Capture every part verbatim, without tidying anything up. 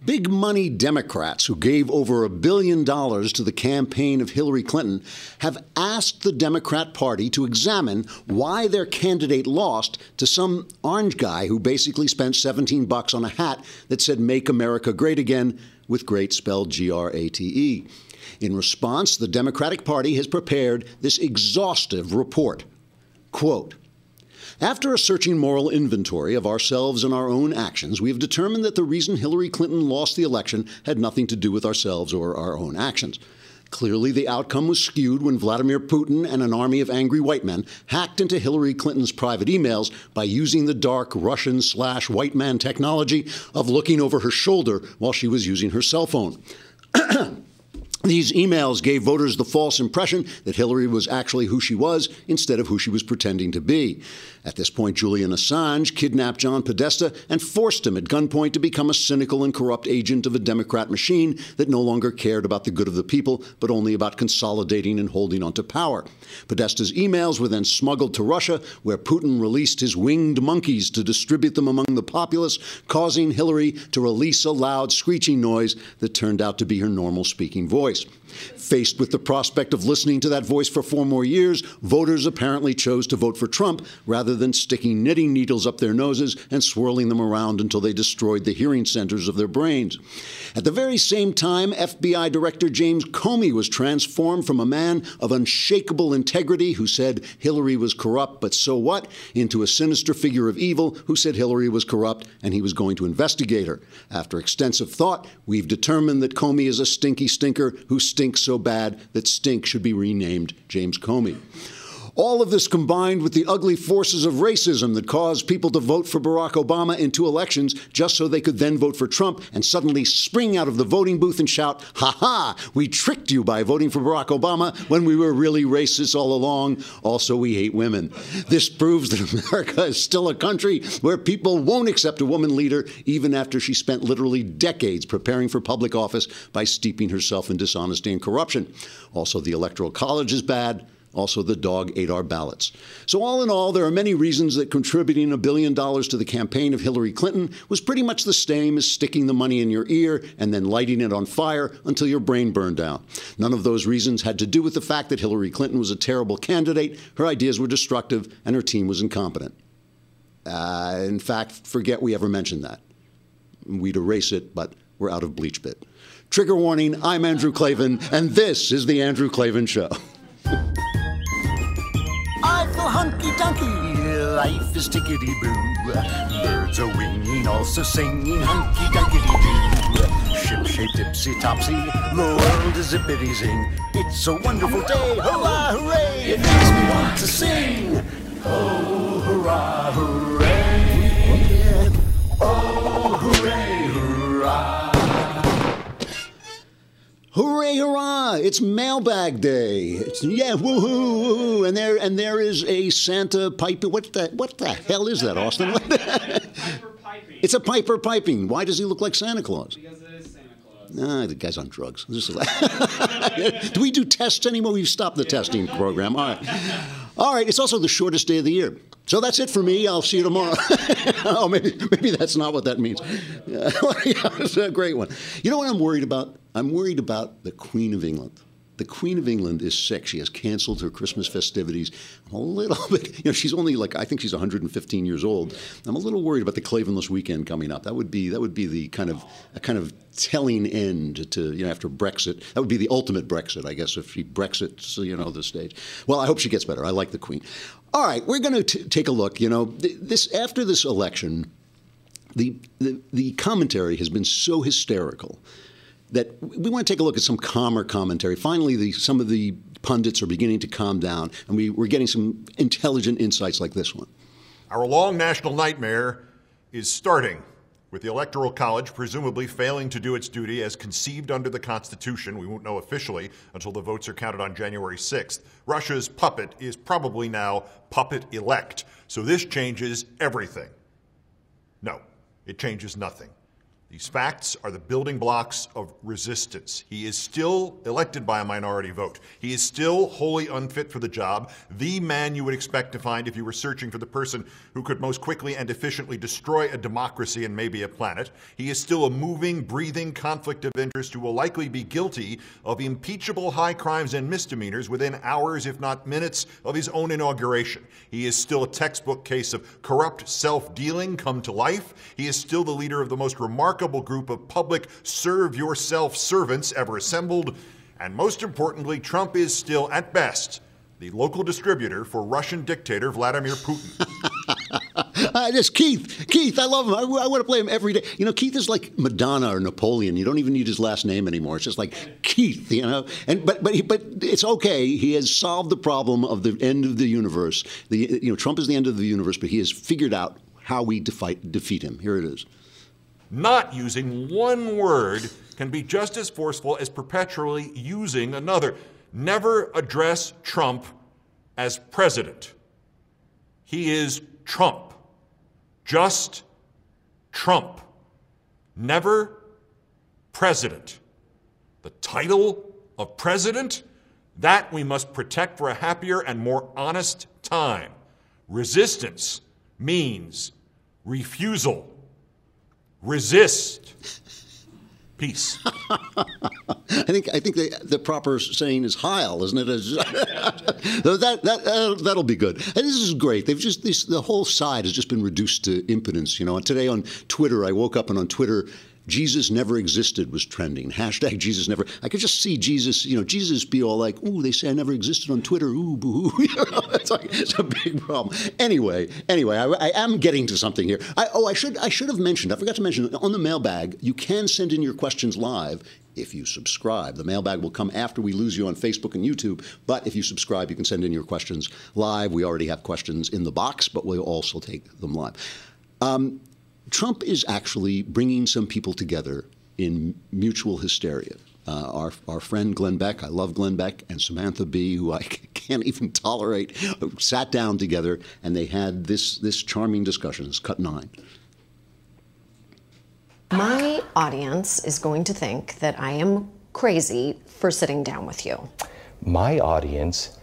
Big money Democrats who gave over a billion dollars to the campaign of Hillary Clinton have asked the Democrat Party to examine why their candidate lost to some orange guy who basically spent seventeen bucks on a hat that said "Make America Great Again" with great spelled G R A T E. In response, the Democratic Party has prepared this exhaustive report. Quote, "After a searching moral inventory of ourselves and our own actions, we have determined that the reason Hillary Clinton lost the election had nothing to do with ourselves or our own actions. Clearly, the outcome was skewed when Vladimir Putin and an army of angry white men hacked into Hillary Clinton's private emails by using the dark Russian slash white man technology of looking over her shoulder while she was using her cell phone. These emails gave voters the false impression that Hillary was actually who she was instead of who she was pretending to be. At this point, Julian Assange kidnapped John Podesta and forced him at gunpoint to become a cynical and corrupt agent of a Democrat machine that no longer cared about the good of the people, but only about consolidating and holding onto power. Podesta's emails were then smuggled to Russia, where Putin released his winged monkeys to distribute them among the populace, causing Hillary to release a loud screeching noise that turned out to be her normal speaking voice. Faced with the prospect of listening to that voice for four more years, voters apparently chose to vote for Trump rather than sticking knitting needles up their noses and swirling them around until they destroyed the hearing centers of their brains. At the very same time, F B I Director James Comey was transformed from a man of unshakable integrity who said Hillary was corrupt, but so what, into a sinister figure of evil who said Hillary was corrupt and he was going to investigate her. After extensive thought, we've determined that Comey is a stinky stinker who stinks so bad that stink should be renamed James Comey. All of this combined with the ugly forces of racism that caused people to vote for Barack Obama in two elections just so they could then vote for Trump and suddenly spring out of the voting booth and shout, "Ha ha, we tricked you by voting for Barack Obama when we were really racist all along. Also, we hate women." This proves that America is still a country where people won't accept a woman leader even after she spent literally decades preparing for public office by steeping herself in dishonesty and corruption. Also, the Electoral College is bad. Also, the dog ate our ballots. So all in all, there are many reasons that contributing a billion dollars to the campaign of Hillary Clinton was pretty much the same as sticking the money in your ear and then lighting it on fire until your brain burned down. None of those reasons had to do with the fact that Hillary Clinton was a terrible candidate, her ideas were destructive, and her team was incompetent. Uh, in fact, forget we ever mentioned that. We'd erase it, but we're out of bleach bit. Trigger warning, I'm Andrew Klavan, and this is The Andrew Klavan Show. I feel hunky-dunky, life is tickety-boo. Birds are winging, also singing hunky-dunky-doo. Ship-shaped, ipsy-topsy, the world is zippity-zing. It's a wonderful day, hurrah, hooray, it makes me want to sing. Oh, hurrah, hooray, oh, hooray, hurrah. Hooray, hurrah! It's Mailbag Day. It's, yeah, woohoo, woohoo! And there, and there is a Santa pipe. What the, what the hell is that, Austin? What the, Piper piping. It's a piper piping. Why does he look like Santa Claus? Because it is Santa Claus. Nah, the guy's on drugs. Do we do tests anymore? We've stopped the testing program. All right. All right. It's also the shortest day of the year. So that's it for me. I'll see you tomorrow. Oh, maybe maybe that's not what that means. Yeah, it's a great one. You know what I'm worried about? I'm worried about the Queen of England. The Queen of England is sick. She has canceled her Christmas festivities. I'm a little bit, you know, she's only like, I think she's one hundred fifteen years old. I'm a little worried about the Klavanless weekend coming up. That would be, that would be the kind of, a kind of telling end to, you know, after Brexit. That would be the ultimate Brexit, I guess, if she Brexits, you know, the stage. Well, I hope she gets better. I like the Queen. All right, we're going to take a look. You know, th- this after this election, the, the the commentary has been so hysterical that we want to take a look at some calmer commentary. Finally, the, some of the pundits are beginning to calm down, and we, we're getting some intelligent insights like this one. Our long national nightmare is starting, with the Electoral College presumably failing to do its duty as conceived under the Constitution. We won't know officially until the votes are counted on January sixth. Russia's puppet is probably now puppet-elect. So this changes everything. No, it changes nothing. These facts are the building blocks of resistance. He is still elected by a minority vote. He is still wholly unfit for the job, the man you would expect to find if you were searching for the person who could most quickly and efficiently destroy a democracy and maybe a planet. He is still a moving, breathing conflict of interest who will likely be guilty of impeachable high crimes and misdemeanors within hours, if not minutes, of his own inauguration. He is still a textbook case of corrupt self-dealing come to life. He is still the leader of the most remarkable group of public serve-yourself servants ever assembled. And most importantly, Trump is still, at best, the local distributor for Russian dictator Vladimir Putin. Uh, this Keith. Keith, I love him. I, I want to play him every day. You know, Keith is like Madonna or Napoleon. You don't even need his last name anymore. It's just like Keith, you know. And but but he, but it's okay. He has solved the problem of the end of the universe. The you know, Trump is the end of the universe, but he has figured out how we defeat defeat him. Here it is. Not using one word can be just as forceful as perpetually using another. Never address Trump as president. He is Trump. Just Trump. Never president. The title of president, that we must protect for a happier and more honest time. Resistance means refusal. Resist. Peace. I think I think the, the proper saying is Heil, isn't it? that that uh, that'll be good. And this is great. They've just this the whole side has just been reduced to impotence. You know. And today on Twitter, I woke up and on Twitter, Jesus never existed was trending. Hashtag Jesus never. I could just see Jesus, you know, Jesus be all like, ooh, they say I never existed on Twitter. Ooh, boo. You know, it's, like, it's a big problem. Anyway, anyway, I, I am getting to something here. I, oh, I should I should have mentioned, I forgot to mention, on the mailbag, you can send in your questions live if you subscribe. The mailbag will come after we lose you on Facebook and YouTube, but if you subscribe, you can send in your questions live. We already have questions in the box, but we'll also take them live. Um, Trump is actually bringing some people together in mutual hysteria. Uh, our our friend Glenn Beck, I love Glenn Beck, and Samantha Bee, who I can't even tolerate, sat down together and they had this this charming discussion. It's cut nine. My audience is going to think that I am crazy for sitting down with you. My audience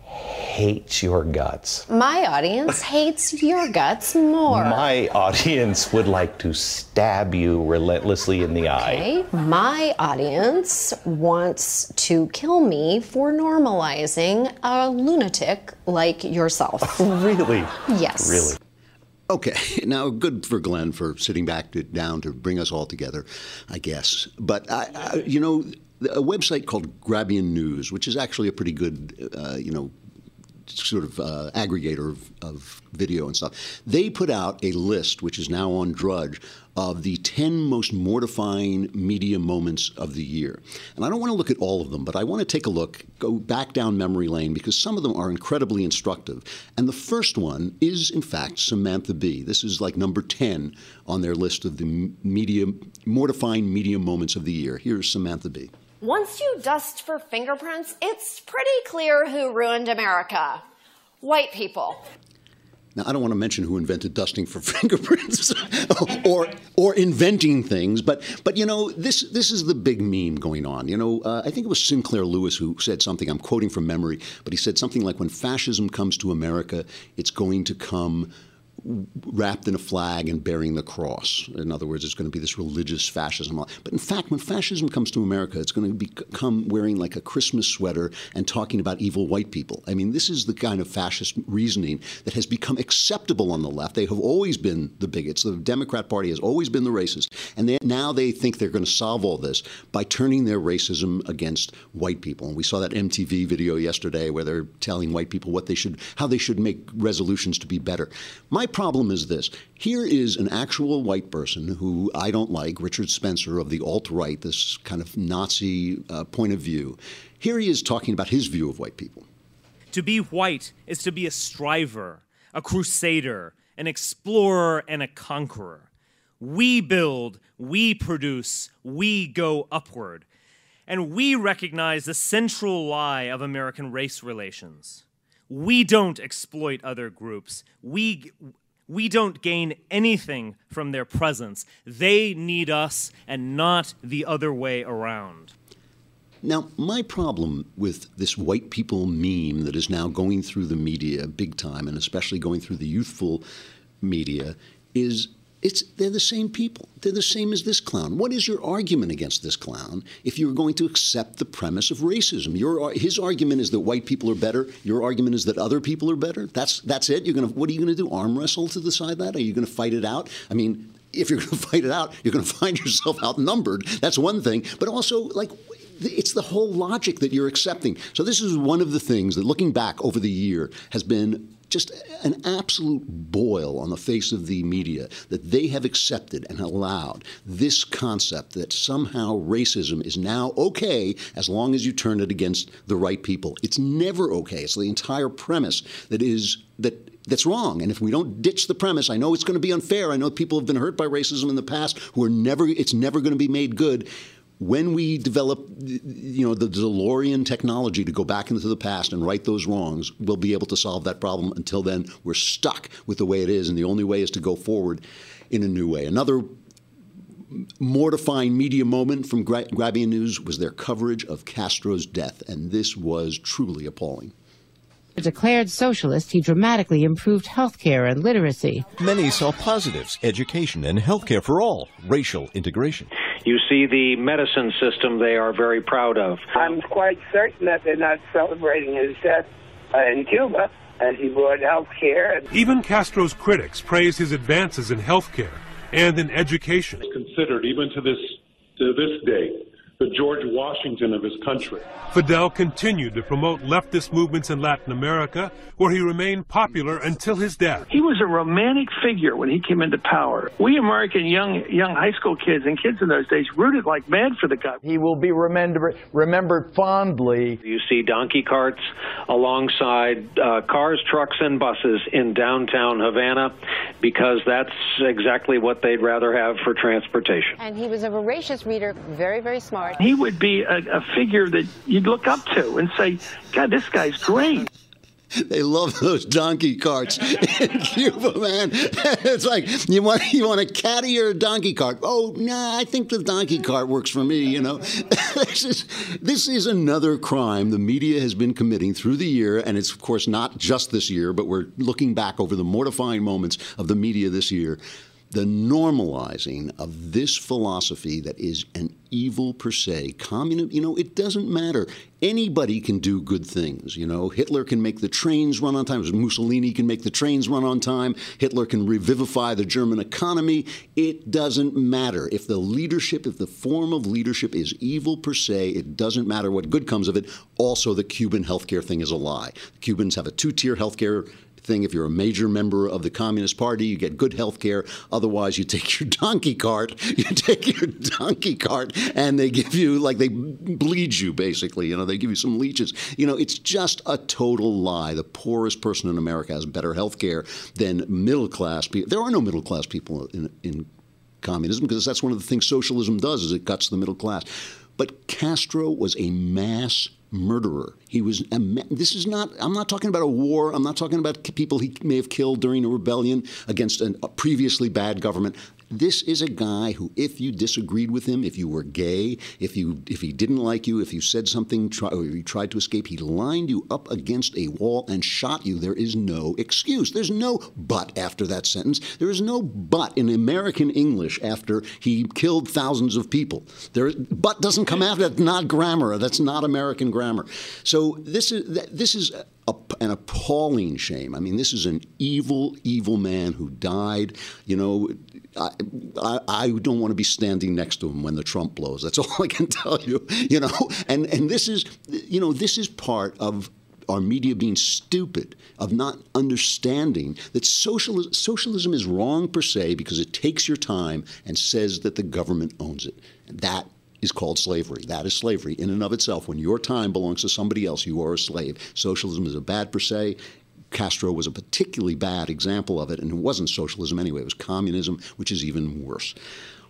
hates your guts. My audience hates your guts more. My audience would like to stab you relentlessly in the eye. Okay. My audience wants to kill me for normalizing a lunatic like yourself. Really? Yes. Really? Okay, now good for Glenn for sitting back to, down to bring us all together, I guess. But, I, I, you know, a website called Grabbian News, which is actually a pretty good, uh, you know, sort of uh, aggregator of, of video and stuff. They put out a list, which is now on Drudge, of the ten most mortifying media moments of the year. And I don't want to look at all of them, but I want to take a look, go back down memory lane, because some of them are incredibly instructive. And the first one is, in fact, Samantha Bee. This is like number ten on their list of the media, mortifying media moments of the year. Here's Samantha Bee. Once you dust for fingerprints, it's pretty clear who ruined America. White people. Now, I don't want to mention who invented dusting for fingerprints or or inventing things, but but you know, this this is the big meme going on. You know, uh, I think it was Sinclair Lewis who said something, I'm quoting from memory, but he said something like, when fascism comes to America, it's going to come wrapped in a flag and bearing the cross. In other words, it's going to be this religious fascism. But in fact, when fascism comes to America, it's going to become wearing like a Christmas sweater and talking about evil white people. I mean, this is the kind of fascist reasoning that has become acceptable on the left. They have always been the bigots. The Democrat Party has always been the racist. And they, now they think they're going to solve all this by turning their racism against white people. And we saw that M T V video yesterday where they're telling white people what they should, how they should make resolutions to be better. My problem is this. Here is an actual white person who I don't like, Richard Spencer of the alt-right, this kind of Nazi uh, point of view. Here he is talking about his view of white people. To be white is to be a striver, a crusader, an explorer, and a conqueror. We build, we produce, we go upward. And we recognize the central lie of American race relations. We don't exploit other groups. We... We don't gain anything from their presence. They need us and not the other way around. Now, my problem with this white people meme that is now going through the media big time, and especially going through the youthful media, is it's they're the same people. They're the same as this clown. What is your argument against this clown if you're going to accept the premise of racism? Your his argument is that white people are better. Your argument is that other people are better. That's that's it. You're gonna what are you going to do? Arm wrestle to decide that? Are you going to fight it out? I mean, if you're going to fight it out, you're going to find yourself outnumbered. That's one thing. But also, like, it's the whole logic that you're accepting. So this is one of the things that, looking back over the year, has been just an absolute boil on the face of the media, that they have accepted and allowed this concept that somehow racism is now okay as long as you turn it against the right people. It's never okay. It's the entire premise that is that that's wrong. And if we don't ditch the premise, I know it's going to be unfair. I know people have been hurt by racism in the past who are never, it's never going to be made good. When we develop, you know, the DeLorean technology to go back into the past and right those wrongs, we'll be able to solve that problem. Until then, we're stuck with the way it is, and the only way is to go forward in a new way. Another mortifying media moment from Gra- Grabien News was their coverage of Castro's death, and this was truly appalling. A declared socialist, he dramatically improved health care and literacy. Many saw positives, education and health care for all, racial integration. You see the medicine system they are very proud of. I'm quite certain that they're not celebrating his death uh, in Cuba, as he brought health care. Even Castro's critics praise his advances in health care and in education. Considered, even to this, to this day, the George Washington of his country. Fidel continued to promote leftist movements in Latin America, where he remained popular until his death. He was a romantic figure when he came into power. We American young young high school kids and kids in those days rooted like mad for the guy. He will be remembered, remembered fondly. You see donkey carts alongside uh, cars, trucks, and buses in downtown Havana because that's exactly what they'd rather have for transportation. And he was a voracious reader, very, very smart. He would be a, a figure that you'd look up to and say, God, this guy's great. They love those donkey carts in Cuba, man. It's like, you want you want a caddy or a donkey cart? Oh, nah, I think the donkey cart works for me, you know. This is, this is another crime the media has been committing through the year, and it's, of course, not just this year, but we're looking back over the mortifying moments of the media this year. The normalizing of this philosophy that is an evil per se, communism, you know, it doesn't matter. Anybody can do good things, you know. Hitler can make the trains run on time. Mussolini can make the trains run on time. Hitler can revivify the German economy. It doesn't matter. If the leadership, if the form of leadership is evil per se, it doesn't matter what good comes of it. Also, the Cuban healthcare thing is a lie. The Cubans have a two-tier healthcare thing. If you're a major member of the Communist Party, you get good health care. Otherwise, you take your donkey cart, you take your donkey cart, and they give you, like, they bleed you, basically. You know, they give you some leeches. You know, it's just a total lie. The poorest person in America has better health care than middle-class people. There are no middle-class people in, in communism, because that's one of the things socialism does, is it cuts the middle class. But Castro was a mass murderer. He was a, this is not, I'm not talking about a war. I'm not talking about people he may have killed during a rebellion against an, a previously bad government. This is a guy who, if you disagreed with him, if you were gay, if you if he didn't like you, if you said something try, or you tried to escape, he lined you up against a wall and shot you. There is no excuse. There's no but after that sentence. There is no but in American English after he killed thousands of people. There, but doesn't come after. That's not grammar. That's not American grammar. So this is this is a, an appalling shame. I mean, this is an evil, evil man who died. You know, I, I, I don't want to be standing next to him when the Trump blows. That's all I can tell you. You know, and and this is, you know, this is part of our media being stupid, of not understanding that socialism, socialism is wrong per se because it takes your time and says that the government owns it. And that is called slavery. That is slavery in and of itself. When your time belongs to somebody else, you are a slave. Socialism is a bad per se. Castro was a particularly bad example of it, and it wasn't socialism anyway. It was communism, which is even worse.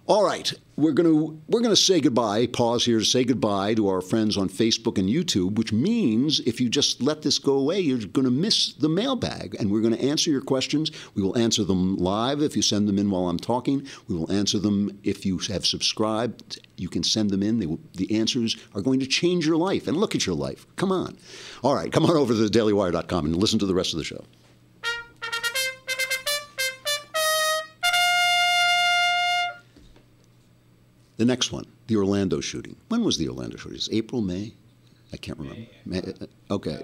All right, we're going to we're going to say goodbye. Pause here to say goodbye to our friends on Facebook and YouTube, which means if you just let this go away, you're going to miss the mailbag. And we're going to answer your questions. We will answer them live if you send them in while I'm talking. We will answer them if you have subscribed. You can send them in. They will, the answers are going to change your life. And look at your life. Come on. All right, come on over to the daily wire dot com and listen to the rest of the show. The next one, the Orlando shooting. When was the Orlando shooting? Is it April, May? I can't remember. May, okay.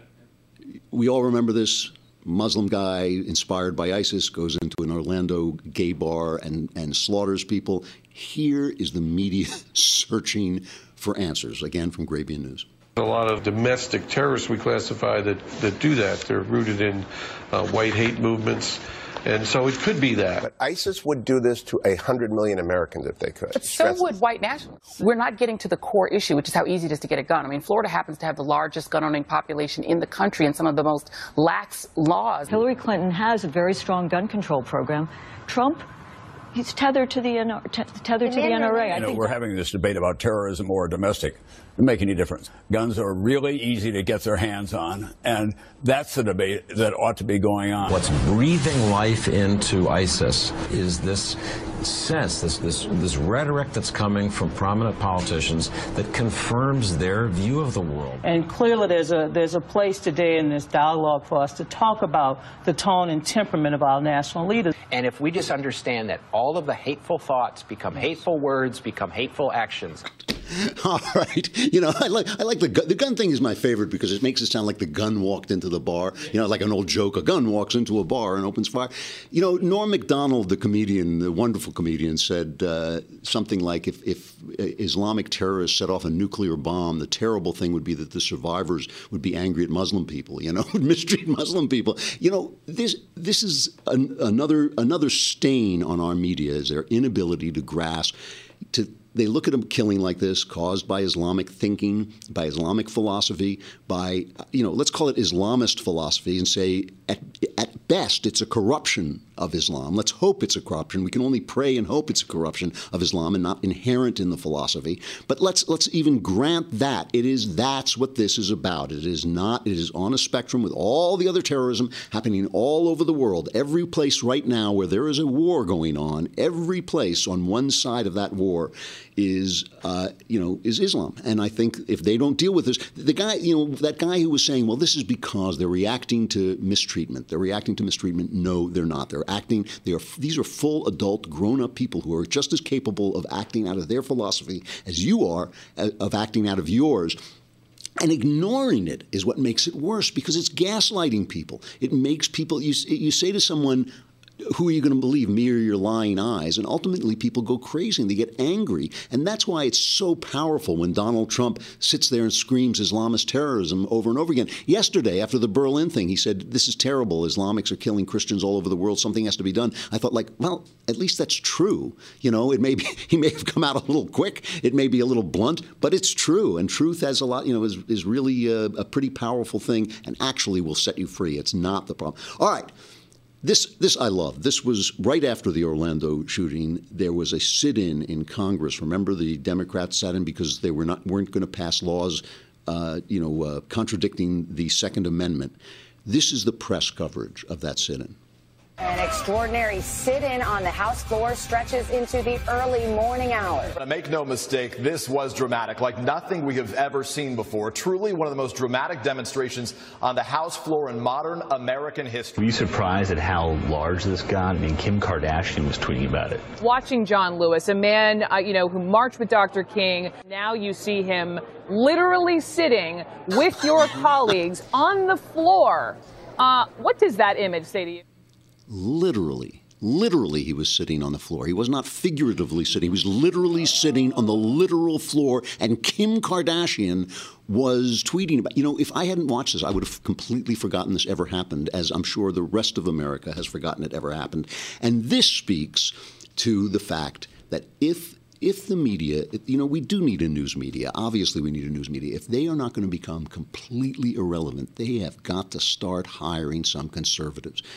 We all remember this. Muslim guy inspired by ISIS goes into an Orlando gay bar and, and slaughters people. Here is the media searching for answers, again from Grabien News. A lot of domestic terrorists we classify that, that do that. They're rooted in uh, white hate movements. And so it could be that. But ISIS would do this to a hundred million Americans if they could. But so would white nationalists. We're not getting to the core issue, which is how easy it is to get a gun. I mean, Florida happens to have the largest gun-owning population in the country and some of the most lax laws. Hillary Clinton has a very strong gun control program. Trump, he's tethered to the tethered to the N R A. I You know, think we're having this debate about terrorism or domestic. Doesn't make any difference. Guns are really easy to get their hands on, and that's the debate that ought to be going on. What's breathing life into ISIS is this sense, this, this, this rhetoric that's coming from prominent politicians that confirms their view of the world. And clearly there's a, there's a place today in this dialogue for us to talk about the tone and temperament of our national leaders. And if we just understand that all of the hateful thoughts become hateful words, become hateful actions. All right. You know, I like I like the gun. The gun thing is my favorite because it makes it sound like the gun walked into the bar. You know, like an old joke. A gun walks into a bar and opens fire. You know, Norm Macdonald, the comedian, the wonderful comedian, said uh, something like if, if Islamic terrorists set off a nuclear bomb, the terrible thing would be that the survivors would be angry at Muslim people, you know, would mistreat Muslim people. You know, this this is an, another another stain on our media is their inability to grasp, to They look at a killing like this caused by Islamic thinking, by Islamic philosophy, by, you know, let's call it Islamist philosophy and say, at, at best, it's a corruption of Islam. Let's hope it's a corruption. We can only pray and hope it's a corruption of Islam and not inherent in the philosophy. But let's let's even grant that. It is that's what this is about. It is not, it is on a spectrum with all the other terrorism happening all over the world. Every place right now where there is a war going on, every place on one side of that war is, uh, you know, is Islam. And I think if they don't deal with this, the guy, you know, that guy who was saying, well, this is because they're reacting to mistreatment. They're reacting to mistreatment. No, they're not. They're acting. They are. These are full adult, grown-up people who are just as capable of acting out of their philosophy as you are of acting out of yours. And ignoring it is what makes it worse because it's gaslighting people. It makes people, you, you say to someone, who are you going to believe, me or your lying eyes? And ultimately, people go crazy and they get angry. And that's why it's so powerful when Donald Trump sits there and screams Islamist terrorism over and over again. Yesterday, after the Berlin thing, he said, this is terrible. Islamics are killing Christians all over the world. Something has to be done. I thought, like, well, at least that's true. You know, it may be, he may have come out a little quick. It may be a little blunt, but it's true. And truth has a lot, you know, is, is really a, a pretty powerful thing and actually will set you free. It's not the problem. All right. This, this I love. This was right after the Orlando shooting. There was a sit-in in Congress. Remember, the Democrats sat in because they were not weren't going to pass laws, uh, you know, uh, contradicting the Second Amendment. This is the press coverage of that sit-in. An extraordinary sit-in on the House floor stretches into the early morning hours. But make no mistake, this was dramatic, like nothing we have ever seen before. Truly one of the most dramatic demonstrations on the House floor in modern American history. Were you surprised at how large this got? I mean, Kim Kardashian was tweeting about it. Watching John Lewis, a man, uh, you know, who marched with Doctor King, now you see him literally sitting with your colleagues on the floor. Uh, what does that image say to you? Literally, literally he was sitting on the floor. He was not figuratively sitting. He was literally sitting on the literal floor. And Kim Kardashian was tweeting about, you know, if I hadn't watched this, I would have completely forgotten this ever happened, as I'm sure the rest of America has forgotten it ever happened. And this speaks to the fact that if If the media, you know, we do need a news media. Obviously, we need a news media. If they are not going to become completely irrelevant, they have got to start hiring some conservatives.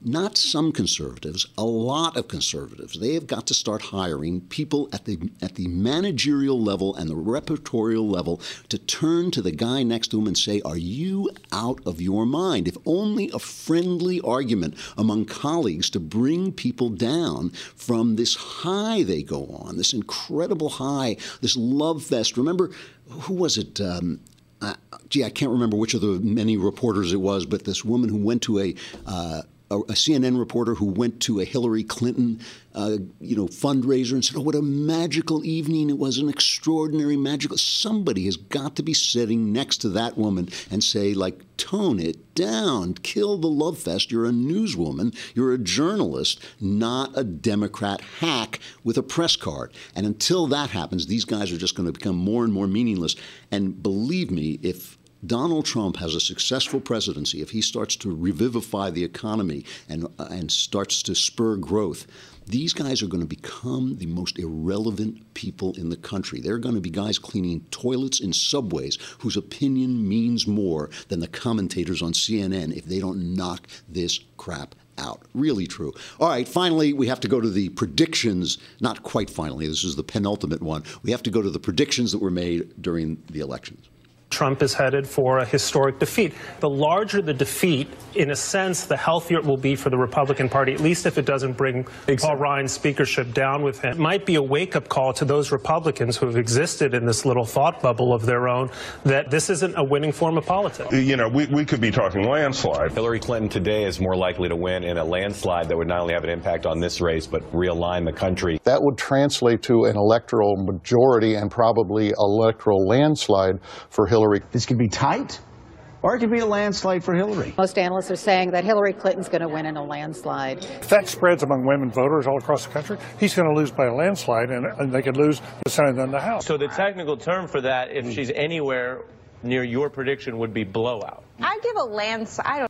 not some conservatives, a lot of conservatives. They have got to start hiring people at the at the managerial level and the repertorial level to turn to the guy next to him and say, are you out of your mind? If only a friendly argument among colleagues to bring people down from this high they go on, this incredible high, this love fest. Remember, who was it? Um, uh, gee, I can't remember which of the many reporters it was, but this woman who went to a uh, A, a C N N reporter who went to a Hillary Clinton, uh, you know, fundraiser and said, oh, what a magical evening. It was an extraordinary, magical. Somebody has got to be sitting next to that woman and say, like, tone it down, kill the love fest. You're a newswoman. You're a journalist, not a Democrat hack with a press card. And until that happens, these guys are just going to become more and more meaningless. And believe me, if Donald Trump has a successful presidency, if he starts to revivify the economy and uh, and starts to spur growth, these guys are going to become the most irrelevant people in the country. They're going to be guys cleaning toilets in subways whose opinion means more than the commentators on C N N if they don't knock this crap out. Really true. All right, finally, we have to go to the predictions. Not quite finally. This is the penultimate one. We have to go to the predictions that were made during the elections. Trump is headed for a historic defeat. The larger the defeat, in a sense, the healthier it will be for the Republican Party, at least if it doesn't bring Paul Ryan's speakership down with him. It might be a wake-up call to those Republicans who have existed in this little thought bubble of their own that this isn't a winning form of politics. You know, we, we could be talking landslide. Hillary Clinton today is more likely to win in a landslide that would not only have an impact on this race, but realign the country. That would translate to an electoral majority and probably electoral landslide for Hillary. This could be tight, or it could be a landslide for Hillary. Most analysts are saying that Hillary Clinton's going to win in a landslide. If that spreads among women voters all across the country, he's going to lose by a landslide, and, and they could lose the Senate and the House. So the technical term for that, if she's anywhere near your prediction, would be blowout. I give a landslide. I don't.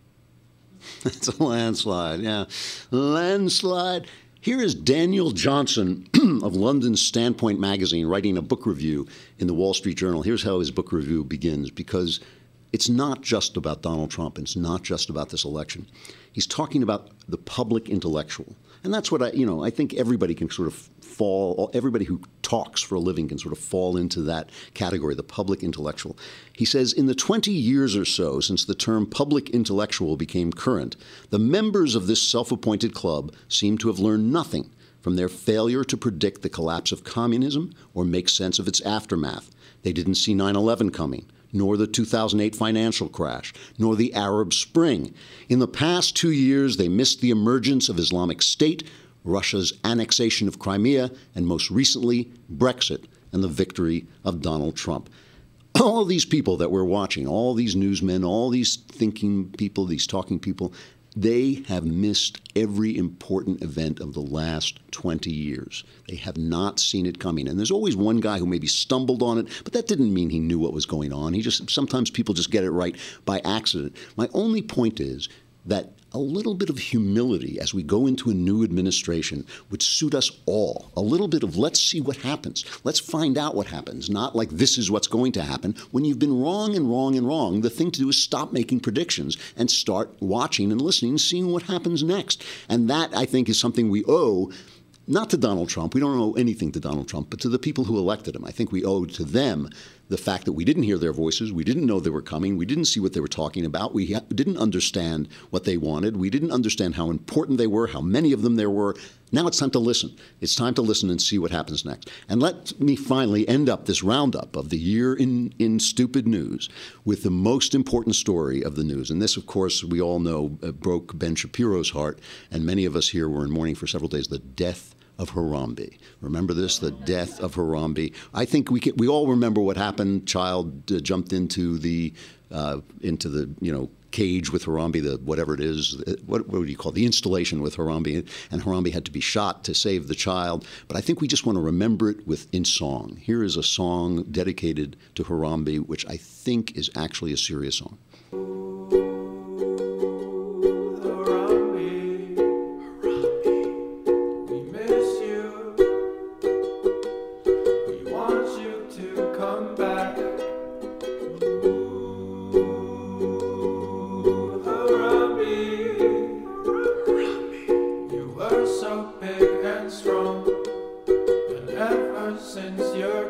It's a landslide, yeah. Landslide. Here is Daniel Johnson of London's Standpoint magazine writing a book review in the Wall Street Journal. Here's how his book review begins, because it's not just about Donald Trump. It's not just about this election. He's talking about the public intellectual. And that's what I, you know, I think everybody can sort of fall, everybody who talks for a living can sort of fall into that category, the public intellectual. He says, in the twenty years or so since the term public intellectual became current, the members of this self-appointed club seem to have learned nothing from their failure to predict the collapse of communism or make sense of its aftermath. They didn't see nine eleven coming, nor the two thousand eight financial crash, nor the Arab Spring. In the past two years, they missed the emergence of Islamic State, Russia's annexation of Crimea, and most recently, Brexit and the victory of Donald Trump. All these people that we're watching, all these newsmen, all these thinking people, these talking people, they have missed every important event of the last twenty years. They have not seen it coming. And there's always one guy who maybe stumbled on it, but that didn't mean he knew what was going on. He just, sometimes people just get it right by accident. My only point is that a little bit of humility as we go into a new administration would suit us all. A little bit of let's see what happens. Let's find out what happens. Not like this is what's going to happen. When you've been wrong and wrong and wrong, the thing to do is stop making predictions and start watching and listening and seeing what happens next. And that, I think, is something we owe not to Donald Trump. We don't owe anything to Donald Trump, but to the people who elected him. I think we owe to them the fact that we didn't hear their voices, we didn't know they were coming, we didn't see what they were talking about, we ha- didn't understand what they wanted, we didn't understand how important they were, how many of them there were. Now it's time to listen. It's time to listen and see what happens next. And let me finally end up this roundup of the year in, in stupid news with the most important story of the news. And this, of course, we all know uh, broke Ben Shapiro's heart, and many of us here were in mourning for several days, the death of Harambe. Remember this, the death of Harambe. I think we can, we all remember what happened. Child uh, jumped into the uh, into the you know cage with Harambe, the whatever it is. What, what would you call it? The installation with Harambe, and Harambe had to be shot to save the child. But I think we just want to remember it with in song. Here is a song dedicated to Harambe, which I think is actually a serious song.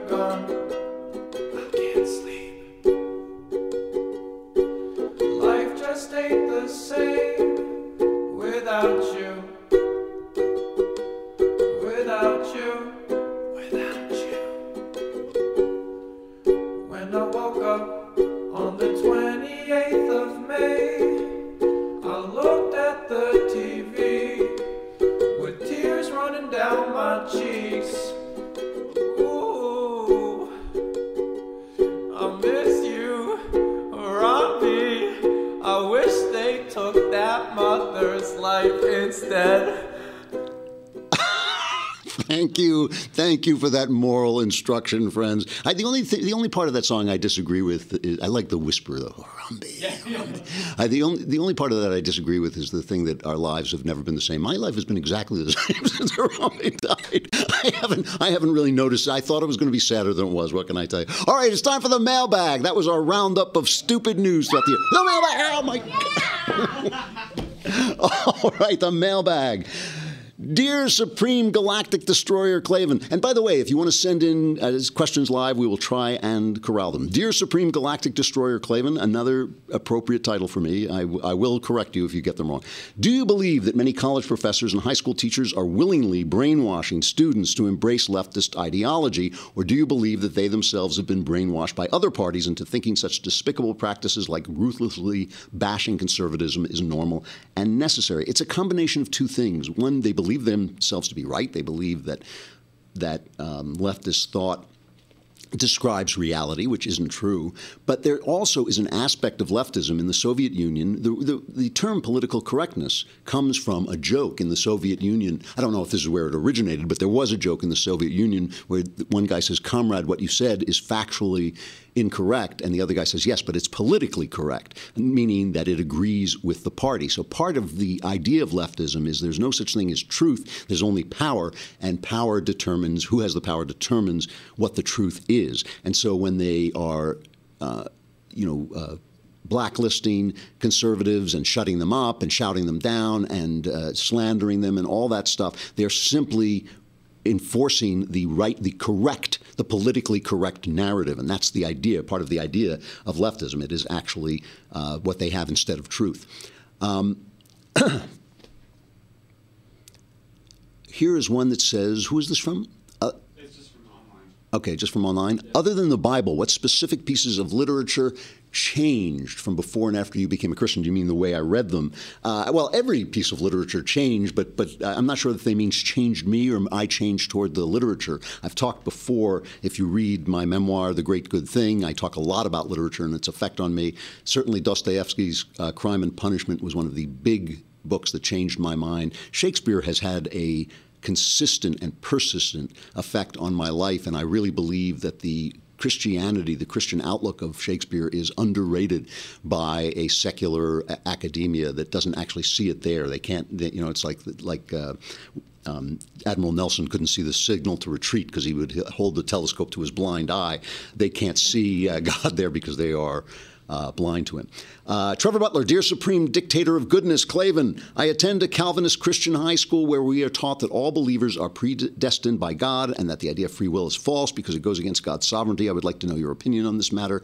you're gone, I can't sleep. Life just ain't the same without you. Without you, without you. When I woke up on the twenty-eighth of May, I looked at the T V with tears running down my cheeks. Ooh, I miss you, Robbie. I wish they took that mother's life instead. Thank you, thank you for that moral instruction, friends. I, the only th- the only part of that song I disagree with is I like the whisper, though. Harambe, Harambe. I, the only the only part of that I disagree with is the thing that our lives have never been the same. My life has been exactly the same since Harambe died. I haven't I haven't really noticed. I thought it was going to be sadder than it was. What can I tell you? All right, it's time for the mailbag. That was our roundup of stupid news throughout the year. The mailbag. Oh my God. All right, the mailbag. Dear Supreme Galactic Destroyer Klavan, and by the way, if you want to send in uh, questions live, we will try and corral them. Dear Supreme Galactic Destroyer Klavan, another appropriate title for me. I, w- I will correct you if you get them wrong. Do you believe that many college professors and high school teachers are willingly brainwashing students to embrace leftist ideology, or do you believe that they themselves have been brainwashed by other parties into thinking such despicable practices like ruthlessly bashing conservatism is normal and necessary? It's a combination of two things. One, they believe themselves to be right. They believe that that um, leftist thought describes reality, which isn't true. But there also is an aspect of leftism in the Soviet Union. The, the, the term political correctness comes from a joke in the Soviet Union. I don't know if this is where it originated, but there was a joke in the Soviet Union where one guy says, "Comrade, what you said is factually incorrect," and the other guy says, "Yes, but it's politically correct," meaning that it agrees with the party. So part of the idea of leftism is there's no such thing as truth, there's only power, and power determines, who has the power determines what the truth is. And so when they are, uh, you know, uh, blacklisting conservatives and shutting them up and shouting them down and uh, slandering them and all that stuff, they're simply enforcing the right, the correct, the politically correct narrative. And that's the idea, part of the idea of leftism. It is actually uh, what they have instead of truth. Um, here is one that says, who is this from? Uh, it's just from online. Okay, just from online. Yeah. Other than the Bible, what specific pieces of literature changed from before and after you became a Christian? Do you mean the way I read them? Uh, well, every piece of literature changed, but but I'm not sure that they means changed me or I changed toward the literature. I've talked before, if you read my memoir, The Great Good Thing, I talk a lot about literature and its effect on me. Certainly Dostoevsky's uh, Crime and Punishment was one of the big books that changed my mind. Shakespeare has had a consistent and persistent effect on my life, and I really believe that the Christianity, the Christian outlook of Shakespeare is underrated by a secular a- academia that doesn't actually see it there. They can't, they, you know, it's like like uh, um, Admiral Nelson couldn't see the signal to retreat because he would hold the telescope to his blind eye. They can't see uh, God there because they are Uh, blind to him. Uh, Trevor Butler, Dear Supreme Dictator of Goodness, Klavan, I attend a Calvinist Christian high school where we are taught that all believers are predestined by God and that the idea of free will is false because it goes against God's sovereignty. I would like to know your opinion on this matter.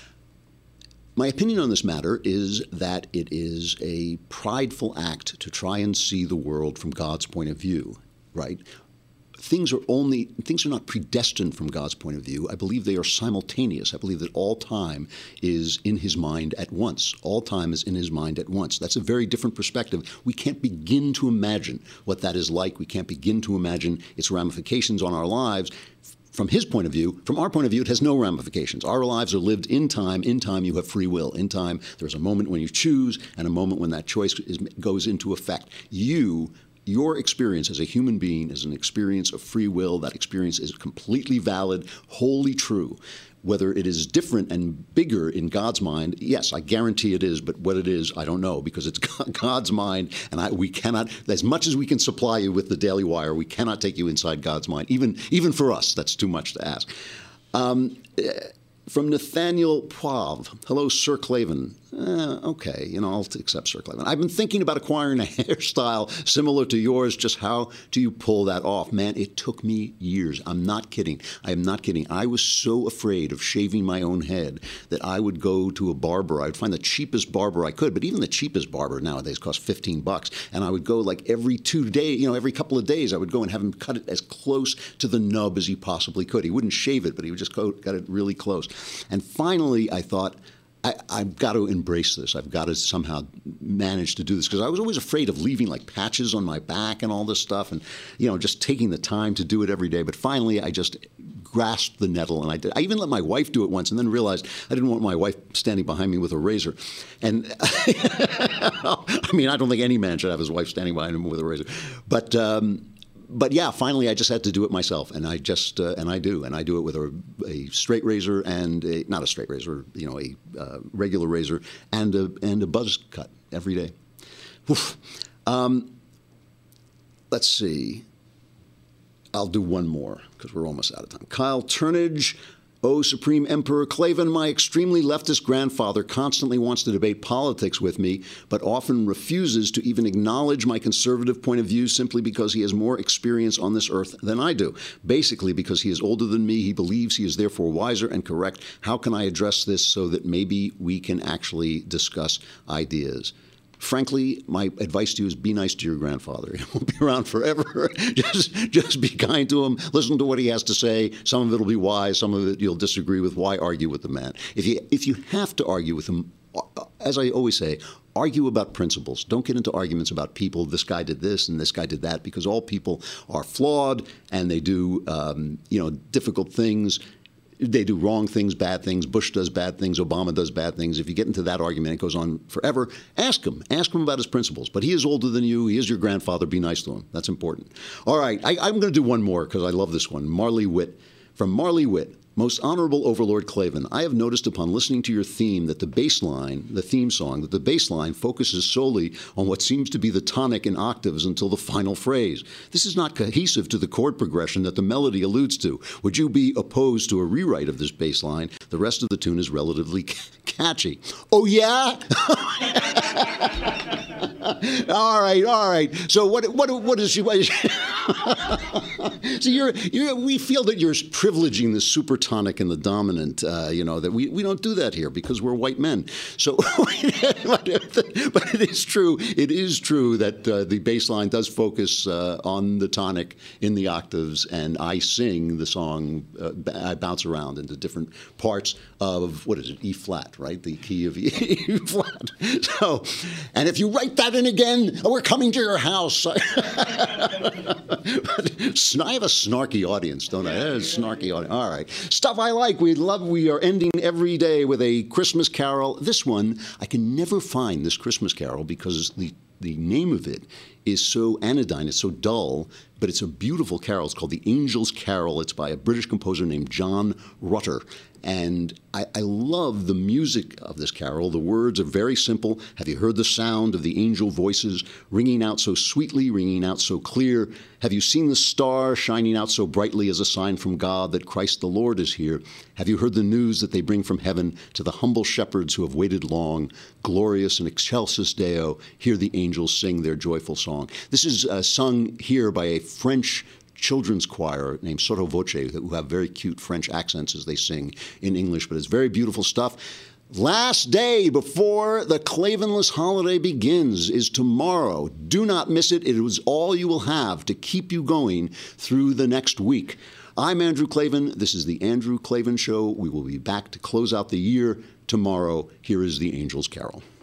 My opinion on this matter is that it is a prideful act to try and see the world from God's point of view, right? Things are only things are not predestined from God's point of view. I believe they are simultaneous. I believe that all time is in his mind at once. All time is in his mind at once. That's a very different perspective. We can't begin to imagine what that is like. We can't begin to imagine its ramifications on our lives. From his point of view, from our point of view, it has no ramifications. Our lives are lived in time. In time, you have free will. In time, there's a moment when you choose and a moment when that choice is, goes into effect. You Your experience as a human being is an experience of free will. That experience is completely valid, wholly true. Whether it is different and bigger in God's mind, yes, I guarantee it is, but what it is, I don't know, because it's God's mind, and I, we cannot, as much as we can supply you with the Daily Wire, we cannot take you inside God's mind. Even, even for us, that's too much to ask. Um, From Nathaniel Poiv. Hello, Sir Klavan. Uh, okay, you know, I'll accept Sir Klavan. I've been thinking about acquiring a hairstyle similar to yours. Just how do you pull that off? Man, it took me years. I'm not kidding. I am not kidding. I was so afraid of shaving my own head that I would go to a barber. I would find the cheapest barber I could, but even the cheapest barber nowadays costs fifteen bucks. And I would go like every two days, you know, every couple of days, I would go and have him cut it as close to the nub as he possibly could. He wouldn't shave it, but he would just go, got it really close. And finally, I thought, I, I've got to embrace this. I've got to somehow manage to do this, because I was always afraid of leaving like patches on my back and all this stuff, and you know, just taking the time to do it every day. But finally, I just grasped the nettle, and I did. I even let my wife do it once, and then realized I didn't want my wife standing behind me with a razor. And I mean, I don't think any man should have his wife standing behind him with a razor, but. Um, But yeah, finally, I just had to do it myself, and I just uh, and I do, and I do it with a, a straight razor and a, not a straight razor, you know, a uh, regular razor and a and a buzz cut every day. Um, let's see. I'll do one more because we're almost out of time. Kyle Turnage. Oh, Supreme Emperor Klavan, my extremely leftist grandfather constantly wants to debate politics with me, but often refuses to even acknowledge my conservative point of view simply because he has more experience on this earth than I do. Basically, because he is older than me, he believes he is therefore wiser and correct. How can I address this so that maybe we can actually discuss ideas? Frankly, my advice to you is be nice to your grandfather. He won't be around forever. just, just be kind to him. Listen to what he has to say. Some of it will be wise. Some of it you'll disagree with. Why argue with the man? If you, if you have to argue with him, as I always say, argue about principles. Don't get into arguments about people. This guy did this and this guy did that, because all people are flawed and they do, um, you know, difficult things. They do wrong things, bad things. Bush does bad things. Obama does bad things. If you get into that argument, it goes on forever. Ask him. Ask him about his principles. But he is older than you. He is your grandfather. Be nice to him. That's important. All right. I, I'm going to do one more because I love this one. Marley Witt. From Marley Witt. Most Honorable Overlord Klavan, I have noticed upon listening to your theme that the bass line, the theme song, that the bass line focuses solely on what seems to be the tonic in octaves until the final phrase. This is not cohesive to the chord progression that the melody alludes to. Would you be opposed to a rewrite of this bass line? The rest of the tune is relatively catchy. Oh, yeah? all right, all right. So what what what is she? So you're you're we feel that you're privileging the supertonic and the dominant. Uh, you know that we, we don't do that here because we're white men. So, but it is true. It is true that uh, the bass line does focus uh, on the tonic in the octaves, and I sing the song. Uh, I bounce around into different parts of what is it? E flat, right? The key of E, E flat. So, and if you write that in again, we're coming to your house. But I have a snarky audience, don't I? A snarky audience. All right. Stuff I like. We love. We are ending every day with a Christmas carol. This one, I can never find this Christmas carol because the the name of it is so anodyne. It's so dull, but it's a beautiful carol. It's called The Angel's Carol. It's by a British composer named John Rutter. And I, I love the music of this carol. The words are very simple. Have you heard the sound of the angel voices ringing out so sweetly, ringing out so clear? Have you seen the star shining out so brightly as a sign from God that Christ the Lord is here? Have you heard the news that they bring from heaven to the humble shepherds who have waited long? Glorious and excelsis Deo, hear the angels sing their joyful song. This is uh, sung here by a French children's choir named Sotto Voce, who have very cute French accents as they sing in English, but it's very beautiful stuff. Last day before the Klavanless holiday begins is tomorrow. Do not miss it. It is all you will have to keep you going through the next week. I'm Andrew Klavan. This is the Andrew Klavan Show. We will be back to close out the year tomorrow. Here is the Angel's Carol.